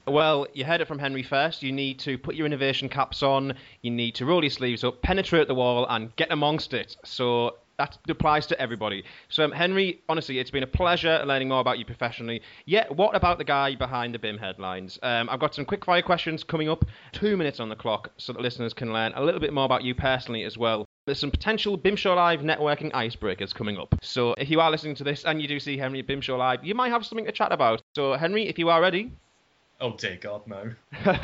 Well, you heard it from Henry first. You need to put your innovation caps on, you need to roll your sleeves up, penetrate the wall, and get amongst it. So that applies to everybody. So, Henry, honestly, it's been a pleasure learning more about you professionally. Yet, what about the guy behind the BIM headlines? I've got some quick fire questions coming up, 2 minutes on the clock, so that listeners can learn a little bit more about you personally as well. There's some potential BIM Show Live networking icebreakers coming up. So, if you are listening to this and you do see Henry at BIM Show Live, you might have something to chat about. So, Henry, if you are ready, Oh dear God, no.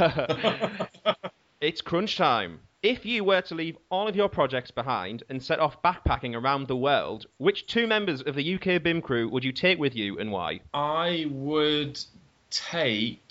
it's crunch time. If you were to leave all of your projects behind and set off backpacking around the world, which two members of the UK BIM crew would you take with you and why? I would take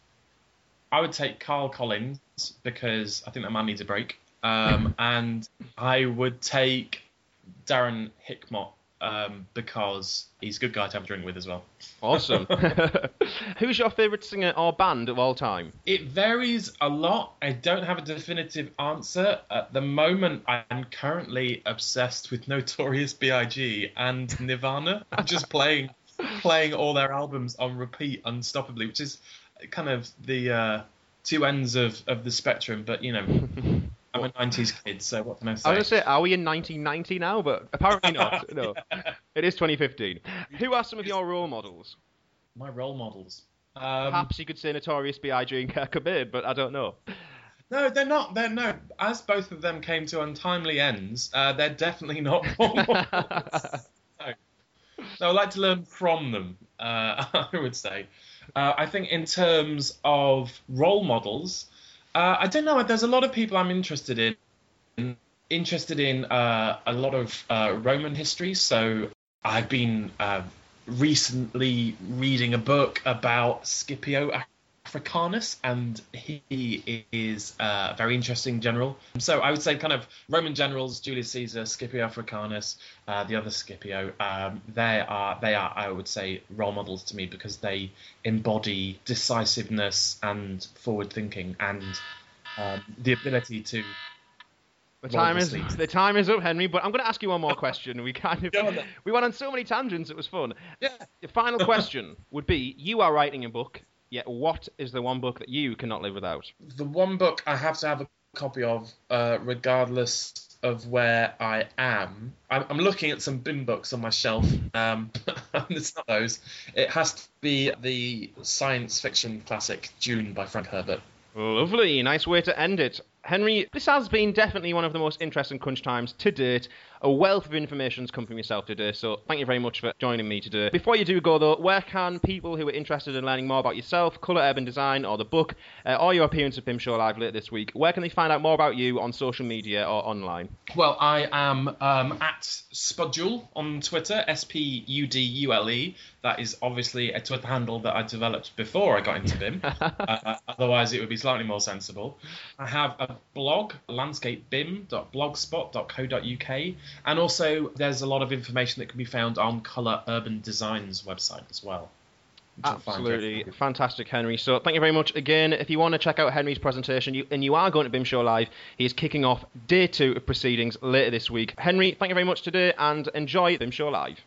I would take Carl Collins because I think that man needs a break. And I would take Darren Hickmott because he's a good guy to have a drink with as well. Awesome. Who's your favourite singer or band of all time? It varies a lot. I don't have a definitive answer. At the moment, I'm currently obsessed with Notorious B.I.G. and Nirvana. I'm just playing all their albums on repeat unstoppably, which is kind of the two ends of the spectrum. But, you know, I'm a 90s kid, so what can I say? I was going to say, are we in 1990 now? But apparently not. No, it is 2015. Who are some of your role models? My role models. Perhaps you could say Notorious B.I.G. and Kurt Cobain, but I don't know. No, they're not. They're no. As both of them came to untimely ends, they're definitely not role models. No. No, I'd like to learn from them. I would say. I think in terms of role models, I don't know. There's a lot of people I'm interested in. Interested in a lot of Roman history. So I've been recently reading a book about Scipio Africanus, and he is a very interesting general. So I would say kind of Roman generals, Julius Caesar, Scipio Africanus, the other Scipio, they are, I would say, role models to me because they embody decisiveness and forward thinking and the ability to. The time is up, Henry. But I'm going to ask you one more question. We went on so many tangents. It was fun. Yeah. The final question would be: you are writing a book. Yet, what is the one book that you cannot live without? The one book I have to have a copy of, regardless of where I am. I'm looking at some BIM books on my shelf. It's not those. It has to be the science fiction classic Dune by Frank Herbert. Lovely. Nice way to end it. Henry, this has been definitely one of the most interesting crunch times to date. A wealth of information has come from yourself today, so thank you very much for joining me today. Before you do go, though, where can people who are interested in learning more about yourself, Colour Urban Design, or the book, or your appearance at BIM Show Live later this week, where can they find out more about you on social media or online? Well, I am at Spudule on Twitter, Spudule. That is obviously a Twitter handle that I developed before I got into BIM. Otherwise, it would be slightly more sensible. I have a blog, landscapebim.blogspot.co.uk. And also, there's a lot of information that can be found on Colour Urban Design's website as well. Absolutely fantastic, Henry. So thank you very much again. If you want to check out Henry's presentation and you are going to BIM Show Live, he is kicking off day 2 of proceedings later this week. Henry, thank you very much today and enjoy BIM Show Live.